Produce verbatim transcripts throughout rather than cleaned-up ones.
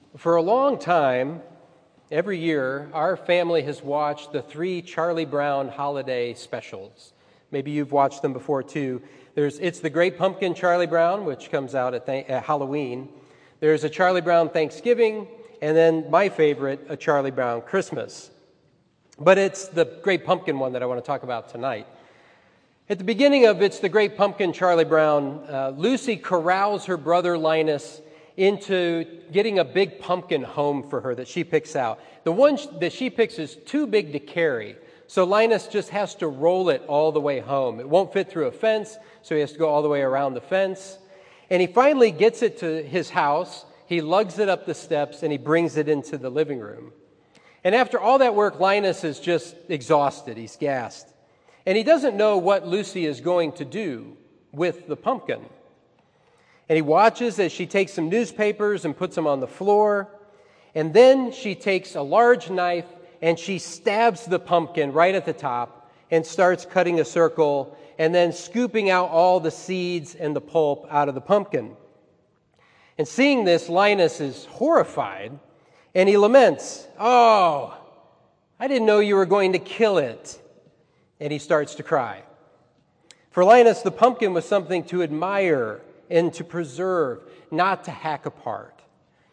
For a long time, every year, our family has watched the three Charlie Brown holiday specials. Maybe you've watched them before too. There's It's the Great Pumpkin Charlie Brown, which comes out at, th- at Halloween. There's a Charlie Brown Thanksgiving, and then my favorite, a Charlie Brown Christmas. But it's the Great Pumpkin one that I want to talk about tonight. At the beginning of It's the Great Pumpkin Charlie Brown, uh, Lucy corrals her brother Linus into getting a big pumpkin home for her that she picks out. The one that she picks is too big to carry, so Linus just has to roll it all the way home. It won't fit through a fence, so he has to go all the way around the fence. And he finally gets it to his house, he lugs it up the steps, and he brings it into the living room. And after all that work, Linus is just exhausted, he's gassed. And he doesn't know what Lucy is going to do with the pumpkin. And he watches as she takes some newspapers and puts them on the floor. And then she takes a large knife and she stabs the pumpkin right at the top and starts cutting a circle and then scooping out all the seeds and the pulp out of the pumpkin. And seeing this, Linus is horrified and he laments, "Oh, I didn't know you were going to kill it." And he starts to cry. For Linus, the pumpkin was something to admire and to preserve, not to hack apart.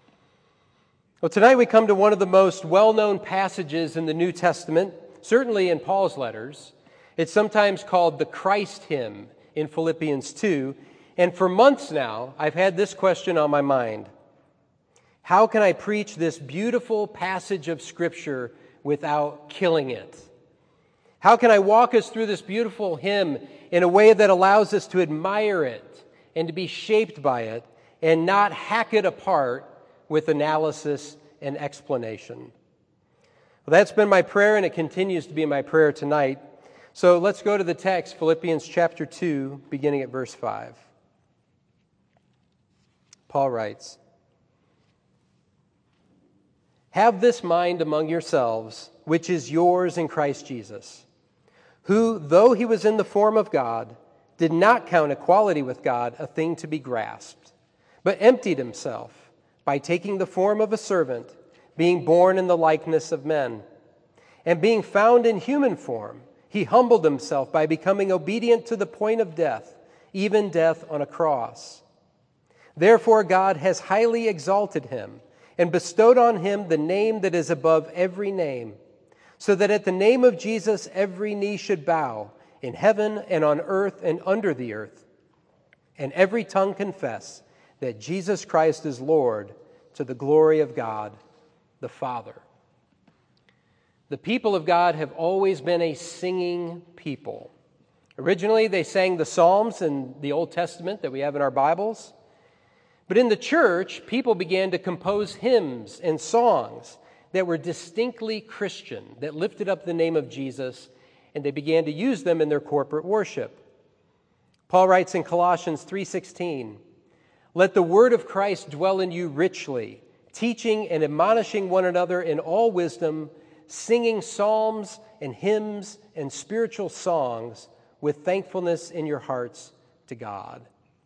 Well, tonight we come to one of the most well-known passages in the New Testament, certainly in Paul's letters. It's sometimes called the Christ hymn in Philippians two. And for months now, I've had this question on my mind. How can I preach this beautiful passage of Scripture without killing it? How can I walk us through this beautiful hymn in a way that allows us to admire it and to be shaped by it, and not hack it apart with analysis and explanation? Well, that's been my prayer, and it continues to be my prayer tonight. So let's go to the text, Philippians chapter two, beginning at verse five. Paul writes, "Have this mind among yourselves, which is yours in Christ Jesus, who, though he was in the form of God, did not count equality with God a thing to be grasped, but emptied himself by taking the form of a servant, being born in the likeness of men. And being found in human form, he humbled himself by becoming obedient to the point of death, even death on a cross. Therefore God has highly exalted him and bestowed on him the name that is above every name, so that at the name of Jesus every knee should bow, in heaven and on earth and under the earth, and every tongue confess that Jesus Christ is Lord, to the glory of God the Father." The people of God have always been a singing people. Originally, they sang the Psalms in the Old Testament that we have in our Bibles. But in the church, people began to compose hymns and songs that were distinctly Christian, that lifted up the name of Jesus, and they began to use them in their corporate worship. Paul writes in Colossians three sixteen, "Let the word of Christ dwell in you richly, teaching and admonishing one another in all wisdom, singing psalms and hymns and spiritual songs with thankfulness in your hearts to God."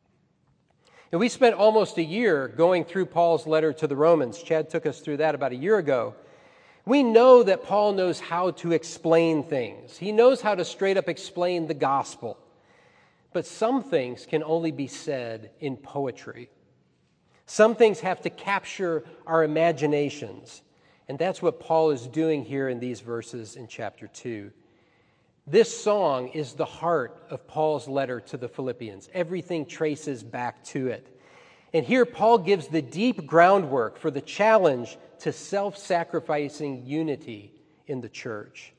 And we spent almost a year going through Paul's letter to the Romans. Chad took us through that about a year ago. We know that Paul knows how to explain things. He knows how to straight up explain the gospel. But some things can only be said in poetry. Some things have to capture our imaginations. And that's what Paul is doing here in these verses in chapter two. This song is the heart of Paul's letter to the Philippians. Everything traces back to it. And here Paul gives the deep groundwork for the challenge to self-sacrificing unity in the church.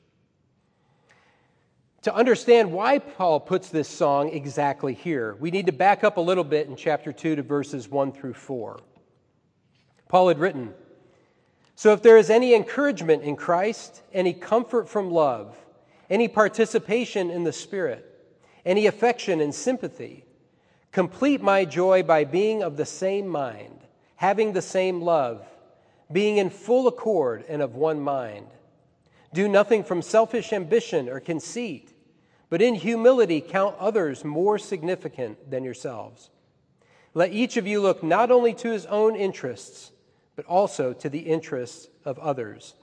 To understand why Paul puts this song exactly here, we need to back up a little bit in chapter two to verses one through four. Paul had written, "So if there is any encouragement in Christ, any comfort from love, any participation in the Spirit, any affection and sympathy, complete my joy by being of the same mind, having the same love, being in full accord and of one mind. Do nothing from selfish ambition or conceit, but in humility count others more significant than yourselves. Let each of you look not only to his own interests, but but also to the interests of others.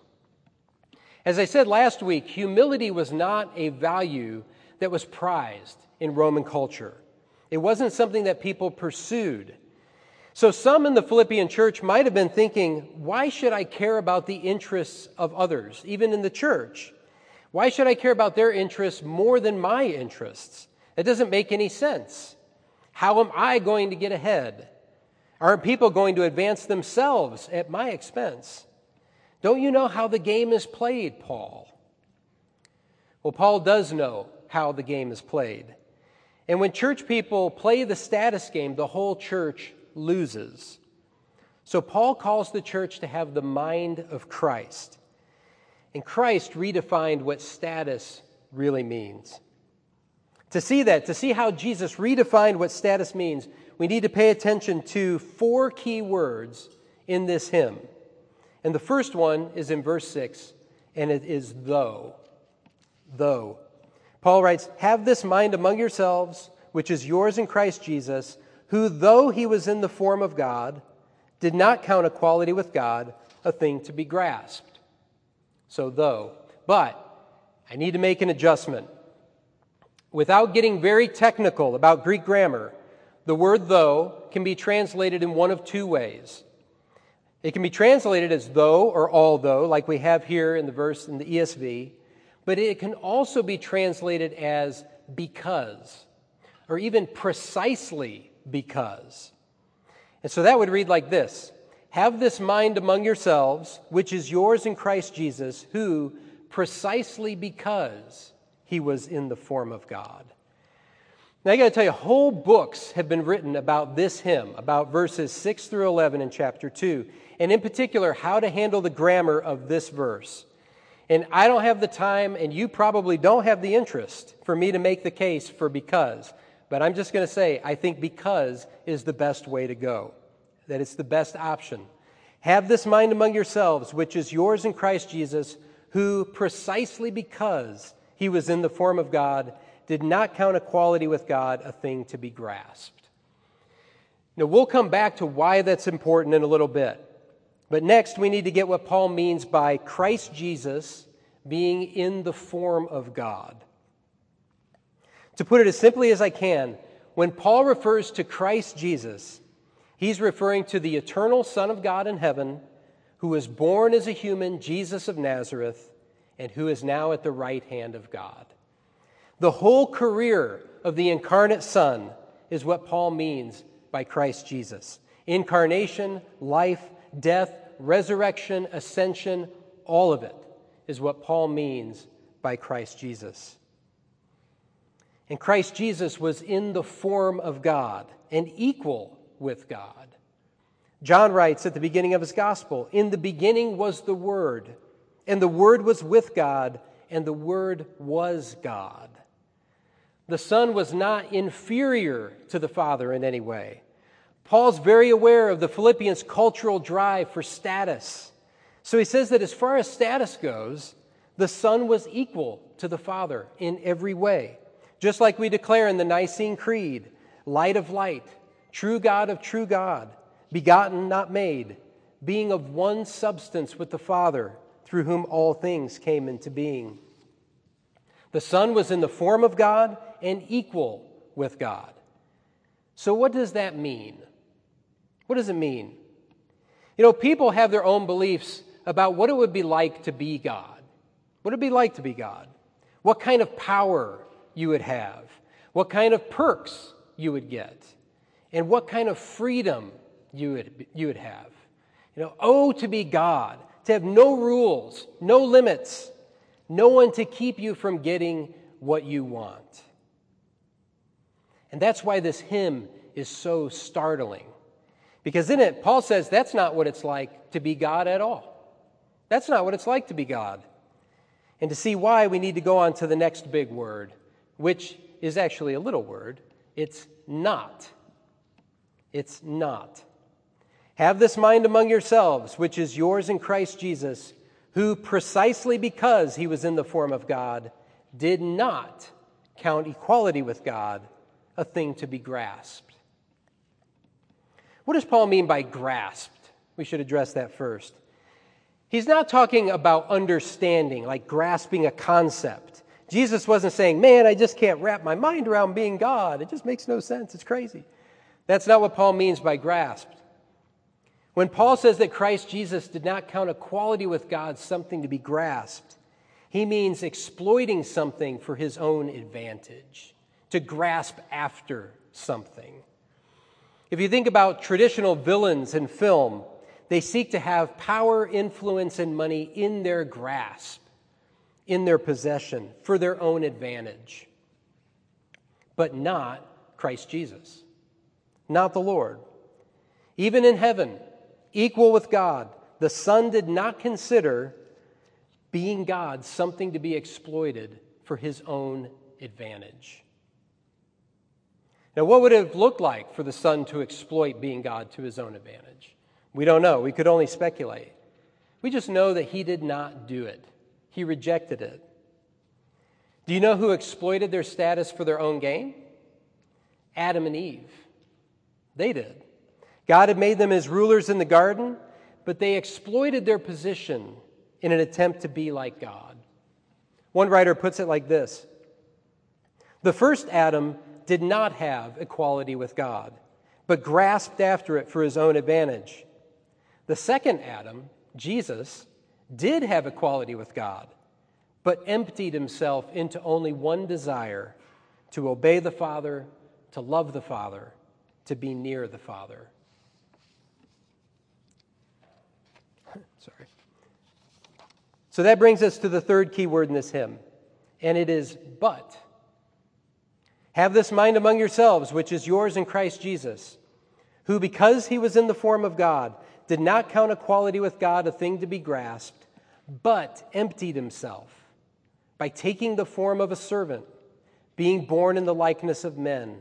As I said last week, humility was not a value that was prized in Roman culture. It wasn't something that people pursued. So some in the Philippian church might have been thinking, why should I care about the interests of others, even in the church? Why should I care about their interests more than my interests? It doesn't make any sense. How am I going to get ahead? Aren't people going to advance themselves at my expense? Don't you know how the game is played, Paul? Well, Paul does know how the game is played. And when church people play the status game, the whole church loses. So Paul calls the church to have the mind of Christ. And Christ redefined what status really means. To see that, to see how Jesus redefined what status means, we need to pay attention to four key words in this hymn. And the first one is in verse six, and it is though. Though. Paul writes, "Have this mind among yourselves, which is yours in Christ Jesus, who, though he was in the form of God, did not count equality with God a thing to be grasped." So though. But I need to make an adjustment. Without getting very technical about Greek grammar, the word though can be translated in one of two ways. It can be translated as though or although, like we have here in the verse in the E S V, but it can also be translated as because, or even precisely because. And so that would read like this: "Have this mind among yourselves, which is yours in Christ Jesus, who, precisely because he was in the form of God." Now I got to tell you, whole books have been written about this hymn, about verses six through eleven in chapter two, and in particular, how to handle the grammar of this verse. And I don't have the time, and you probably don't have the interest for me to make the case for because. But I'm just going to say, I think because is the best way to go, that it's the best option. "Have this mind among yourselves, which is yours in Christ Jesus, who, precisely because he was in the form of God, did not count equality with God a thing to be grasped." Now, we'll come back to why that's important in a little bit. But next, we need to get what Paul means by Christ Jesus being in the form of God. To put it as simply as I can, when Paul refers to Christ Jesus, he's referring to the eternal Son of God in heaven, who was born as a human, Jesus of Nazareth, and who is now at the right hand of God. The whole career of the incarnate Son is what Paul means by Christ Jesus. Incarnation, life, death, resurrection, ascension, all of it is what Paul means by Christ Jesus. And Christ Jesus was in the form of God and equal with God. John writes at the beginning of his gospel, "In the beginning was the Word, and the Word was with God, and the Word was God." The Son was not inferior to the Father in any way. Paul's very aware of the Philippians' cultural drive for status. So he says that as far as status goes, the Son was equal to the Father in every way. Just like we declare in the Nicene Creed, light of light, true God of true God, begotten, not made, being of one substance with the Father, through whom all things came into being. The Son was in the form of God and equal with God. So what does that mean? What does it mean? You know, people have their own beliefs about what it would be like to be God. What would it be like to be God? What kind of power you would have? What kind of perks you would get? And what kind of freedom you would, you would have? You know, oh, to be God, to have no rules, no limits, no one to keep you from getting what you want. And that's why this hymn is so startling. Because in it, Paul says that's not what it's like to be God at all. That's not what it's like to be God. And to see why, we need to go on to the next big word, which is actually a little word. It's not. It's not. "Have this mind among yourselves, which is yours in Christ Jesus, who, precisely because he was in the form of God, did not count equality with God a thing to be grasped." What does Paul mean by grasped? We should address that first. He's not talking about understanding, like grasping a concept. Jesus wasn't saying, man, I just can't wrap my mind around being God. It just makes no sense. It's crazy. That's not what Paul means by grasped. When Paul says that Christ Jesus did not count equality with God something to be grasped, he means exploiting something for his own advantage, to grasp after something. If you think about traditional villains in film, they seek to have power, influence, and money in their grasp, in their possession, for their own advantage. But not Christ Jesus, not the Lord. Even in heaven, equal with God, the Son did not consider being God something to be exploited for his own advantage. Now, what would it have looked like for the Son to exploit being God to his own advantage? We don't know. We could only speculate. We just know that he did not do it. He rejected it. Do you know who exploited their status for their own gain? Adam and Eve. They did. God had made them as rulers in the garden, but they exploited their position in an attempt to be like God. One writer puts it like this: the first Adam did not have equality with God, but grasped after it for his own advantage. The second Adam, Jesus, did have equality with God, but emptied himself into only one desire: to obey the Father, to love the Father, to be near the Father. Sorry. So that brings us to the third key word in this hymn, and it is but. Have this mind among yourselves, which is yours in Christ Jesus, who, because he was in the form of God, did not count equality with God a thing to be grasped, but emptied himself by taking the form of a servant, being born in the likeness of men.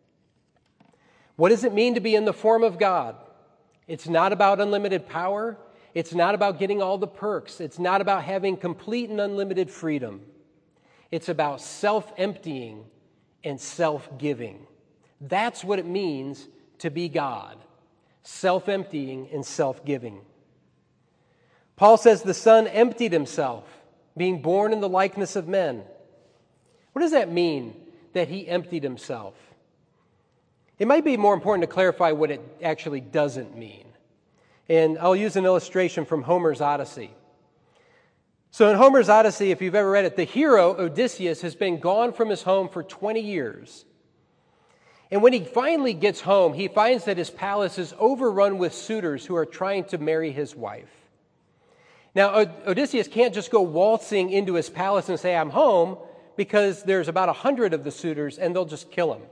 What does it mean to be in the form of God? It's not about unlimited power. It's not about getting all the perks. It's not about having complete and unlimited freedom. It's about self-emptying and self-giving. That's what it means to be God. Self-emptying and self-giving. Paul says the Son emptied himself, being born in the likeness of men. What does that mean, that he emptied himself? It might be more important to clarify what it actually doesn't mean. And I'll use an illustration from Homer's Odyssey. So in Homer's Odyssey, if you've ever read it, the hero, Odysseus, has been gone from his home for twenty years. And when he finally gets home, he finds that his palace is overrun with suitors who are trying to marry his wife. Now, Odysseus can't just go waltzing into his palace and say, I'm home, because there's about a hundred of the suitors, and they'll just kill him.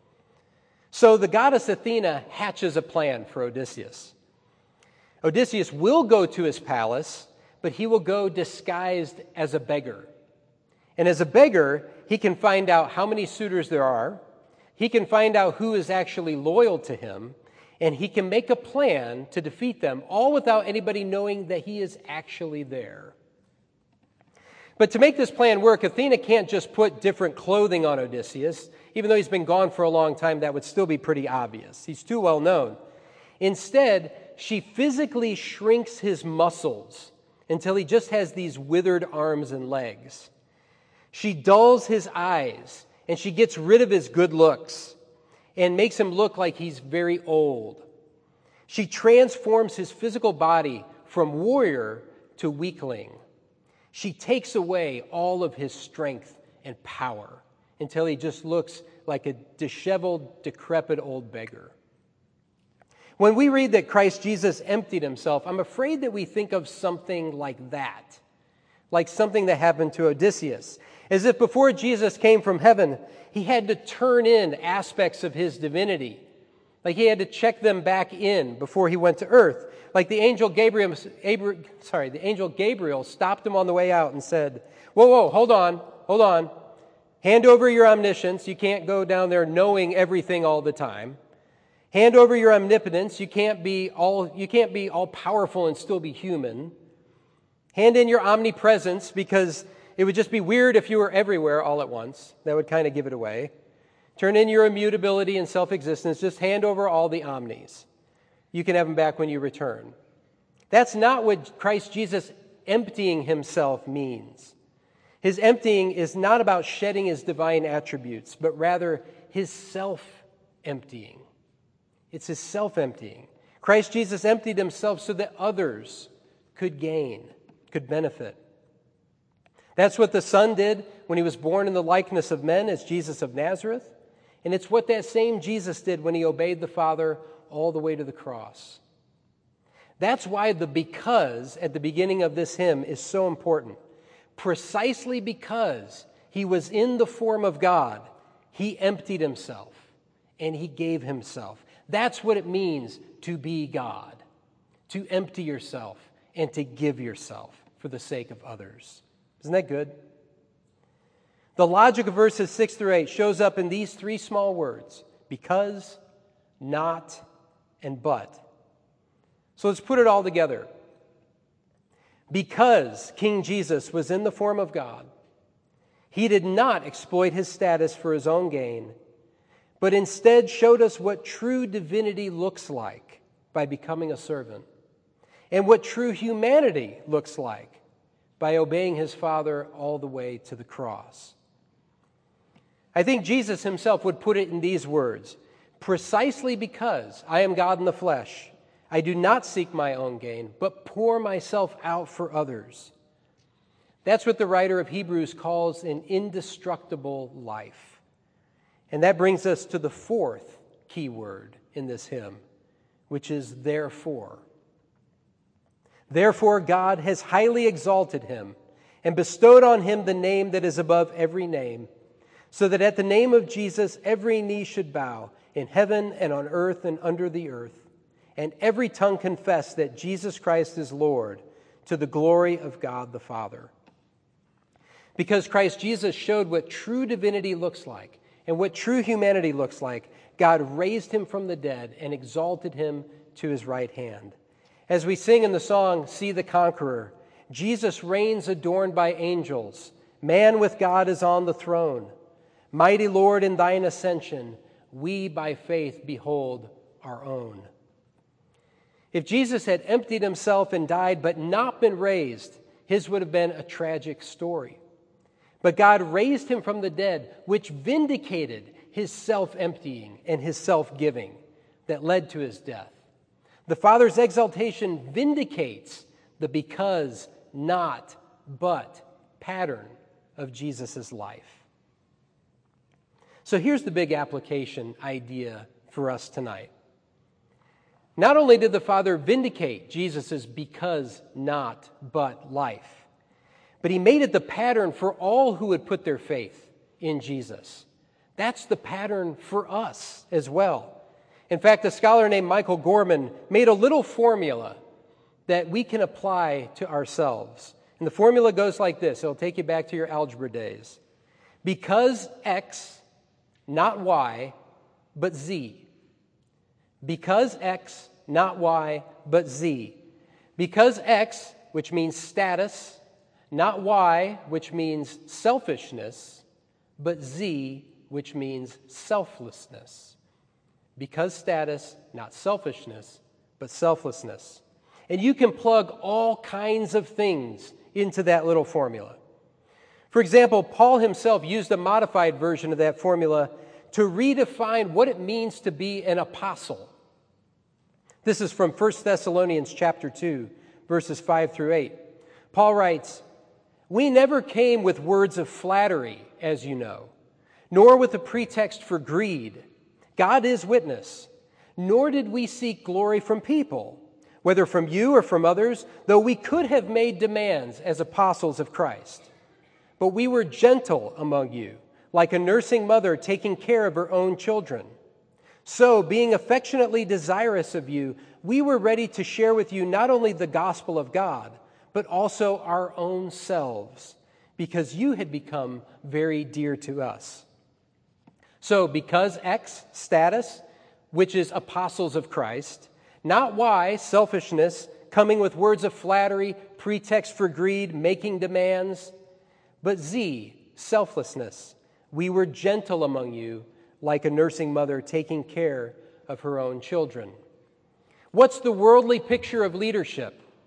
So the goddess Athena hatches a plan for Odysseus. Odysseus will go to his palace, but he will go disguised as a beggar. And as a beggar, he can find out how many suitors there are. He can find out who is actually loyal to him, and he can make a plan to defeat them, all without anybody knowing that he is actually there. But to make this plan work, Athena can't just put different clothing on Odysseus. Even though he's been gone for a long time, that would still be pretty obvious. He's too well known. Instead, she physically shrinks his muscles until he just has these withered arms and legs. She dulls his eyes, and she gets rid of his good looks and makes him look like he's very old. She transforms his physical body from warrior to weakling. She takes away all of his strength and power until he just looks like a disheveled, decrepit old beggar. When we read that Christ Jesus emptied himself, I'm afraid that we think of something like that, like something that happened to Odysseus, as if before Jesus came from heaven, he had to turn in aspects of his divinity, like he had to check them back in before he went to earth. Like the angel Gabriel, sorry, the angel Gabriel stopped him on the way out and said, whoa, whoa, hold on, hold on. Hand over your omniscience. You can't go down there knowing everything all the time. Hand over your omnipotence. You can't be all, you can't be all powerful and still be human. Hand in your omnipresence, because it would just be weird if you were everywhere all at once. That would kind of give it away. Turn in your immutability and self-existence. Just hand over all the omnis. You can have them back when you return. That's not what Christ Jesus emptying himself means. His emptying is not about shedding his divine attributes, but rather his self-emptying. It's his self-emptying. Christ Jesus emptied himself so that others could gain, could benefit. That's what the Son did when he was born in the likeness of men as Jesus of Nazareth. And it's what that same Jesus did when he obeyed the Father all the way to the cross. That's why the because at the beginning of this hymn is so important. Precisely because he was in the form of God, he emptied himself and he gave himself. That's what it means to be God, to empty yourself and to give yourself for the sake of others. Isn't that good? The logic of verses six through eight shows up in these three small words: because, not, and but. So let's put it all together. Because King Jesus was in the form of God, he did not exploit his status for his own gain, but instead showed us what true divinity looks like by becoming a servant, and what true humanity looks like by obeying his Father all the way to the cross. I think Jesus himself would put it in these words: precisely because I am God in the flesh, I do not seek my own gain, but pour myself out for others. That's what the writer of Hebrews calls an indestructible life. And that brings us to the fourth key word in this hymn, which is therefore. Therefore, God has highly exalted him and bestowed on him the name that is above every name, so that at the name of Jesus every knee should bow in heaven and on earth and under the earth, and every tongue confess that Jesus Christ is Lord, to the glory of God the Father. Because Christ Jesus showed what true divinity looks like and what true humanity looks like, God raised him from the dead and exalted him to his right hand. As we sing in the song, "See the Conqueror," Jesus reigns adorned by angels. Man with God is on the throne. Mighty Lord, in thine ascension, we by faith behold our own. If Jesus had emptied himself and died but not been raised, his would have been a tragic story. But God raised him from the dead, which vindicated his self-emptying and his self-giving that led to his death. The Father's exaltation vindicates the because, not, but pattern of Jesus' life. So here's the big application idea for us tonight. Not only did the Father vindicate Jesus' because, not, but life, but he made it the pattern for all who would put their faith in Jesus. That's the pattern for us as well. In fact, a scholar named Michael Gorman made a little formula that we can apply to ourselves. And the formula goes like this. It'll take you back to your algebra days. Because X, not Y, but Z. Because X, not Y, but Z. Because X, which means status, not Y, which means selfishness, but Z, which means selflessness. Because status, not selfishness, but selflessness. And you can plug all kinds of things into that little formula. For example, Paul himself used a modified version of that formula to redefine what it means to be an apostle. This is from First Thessalonians chapter two, verses five through eight. Paul writes, "We never came with words of flattery, as you know, nor with a pretext for greed. God is witness. Nor did we seek glory from people, whether from you or from others, though we could have made demands as apostles of Christ. But we were gentle among you, like a nursing mother taking care of her own children. So, being affectionately desirous of you, we were ready to share with you not only the gospel of God, but also our own selves, because you had become very dear to us." So, because X, status, which is apostles of Christ, not Y, selfishness, coming with words of flattery, pretext for greed, making demands, but Z, selflessness, we were gentle among you, like a nursing mother taking care of her own children. What's the worldly picture of leadership?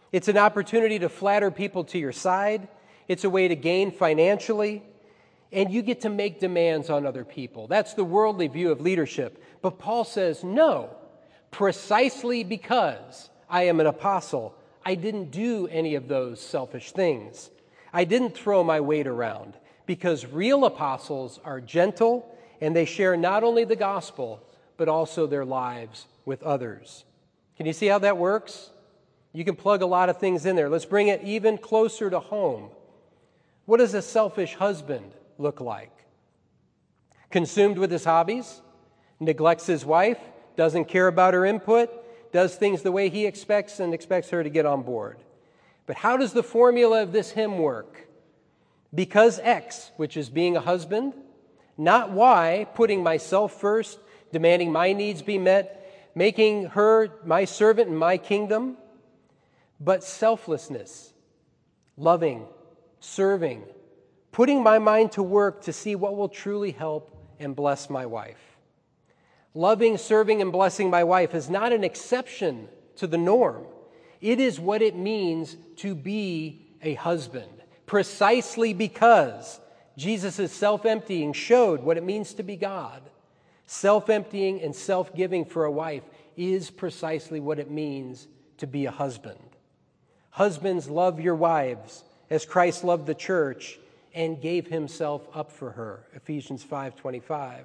It's an opportunity to flatter people to your side. It's a way to gain financially. And you get to make demands on other people. That's the worldly view of leadership. But Paul says, no, precisely because I am an apostle, I didn't do any of those selfish things. I didn't throw my weight around, because real apostles are gentle and they share not only the gospel, but also their lives with others. Can you see how that works? You can plug a lot of things in there. Let's bring it even closer to home. What does a selfish husband look like? Consumed with his hobbies, neglects his wife, doesn't care about her input, does things the way he expects and expects her to get on board. But how does the formula of this hymn work? Because X, which is being a husband, not Y, putting myself first, demanding my needs be met, making her my servant in my kingdom, but selflessness, loving, serving, putting my mind to work to see what will truly help and bless my wife. Loving, serving, and blessing my wife is not an exception to the norm. It is what it means to be a husband, precisely because Jesus' self-emptying showed what it means to be God. Self-emptying and self-giving for a wife is precisely what it means to be a husband. Husbands, love your wives as Christ loved the church and gave himself up for her, Ephesians five twenty-five.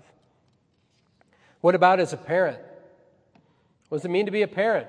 What about as a parent? What does it mean to be a parent?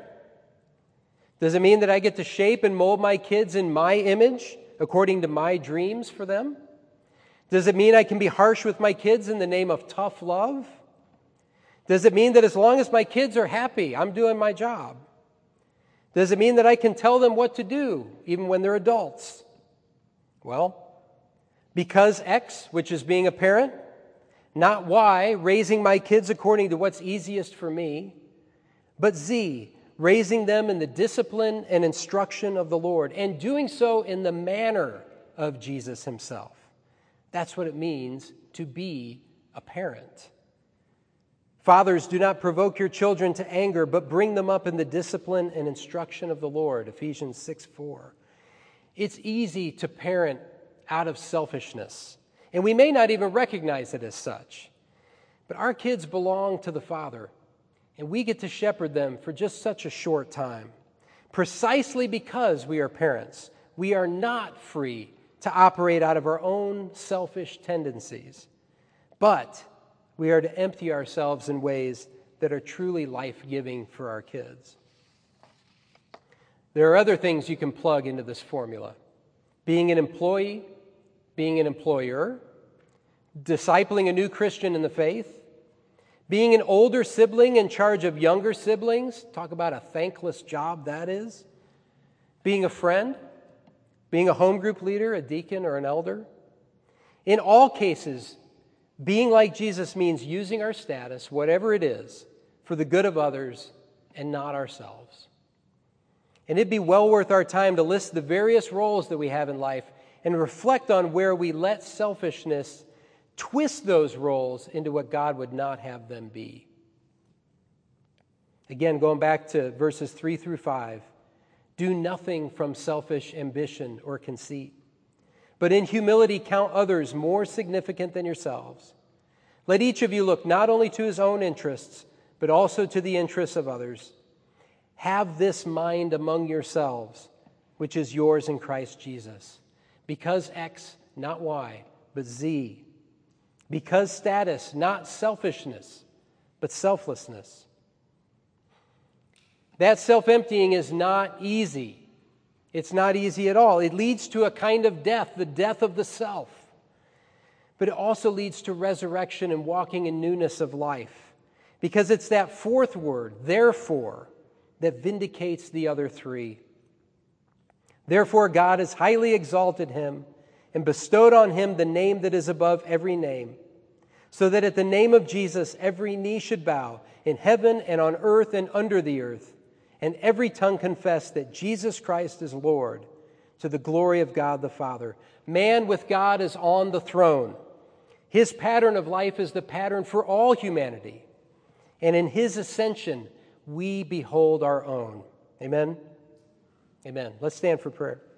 Does it mean that I get to shape and mold my kids in my image according to my dreams for them? Does it mean I can be harsh with my kids in the name of tough love? Does it mean that as long as my kids are happy, I'm doing my job? Does it mean that I can tell them what to do even when they're adults? Well, because X, which is being a parent, not Y, raising my kids according to what's easiest for me, but Z, raising them in the discipline and instruction of the Lord, and doing so in the manner of Jesus himself. That's what it means to be a parent. Fathers, do not provoke your children to anger, but bring them up in the discipline and instruction of the Lord, Ephesians six four. It's easy to parent out of selfishness, and we may not even recognize it as such. But our kids belong to the Father, and we get to shepherd them for just such a short time. Precisely because we are parents, we are not free to operate out of our own selfish tendencies, but we are to empty ourselves in ways that are truly life-giving for our kids. There are other things you can plug into this formula. Being an employee, being an employer, discipling a new Christian in the faith, being an older sibling in charge of younger siblings. Talk about a thankless job that is. Being a friend, being a home group leader, a deacon, or an elder. In all cases, being like Jesus means using our status, whatever it is, for the good of others and not ourselves. And it'd be well worth our time to list the various roles that we have in life and reflect on where we let selfishness twist those roles into what God would not have them be. Again, going back to verses three through five, do nothing from selfish ambition or conceit, but in humility count others more significant than yourselves. Let each of you look not only to his own interests, but also to the interests of others. Have this mind among yourselves, which is yours in Christ Jesus. Because X, not Y, but Z. Because status, not selfishness, but selflessness. That self-emptying is not easy. It's not easy at all. It leads to a kind of death, the death of the self. But it also leads to resurrection and walking in newness of life. Because it's that fourth word, therefore, that vindicates the other three. Therefore, God has highly exalted him and bestowed on him the name that is above every name, so that at the name of Jesus every knee should bow in heaven and on earth and under the earth, and every tongue confess that Jesus Christ is Lord, to the glory of God the Father. Man with God is on the throne. His pattern of life is the pattern for all humanity. And in his ascension, we behold our own. Amen? Amen. Let's stand for prayer.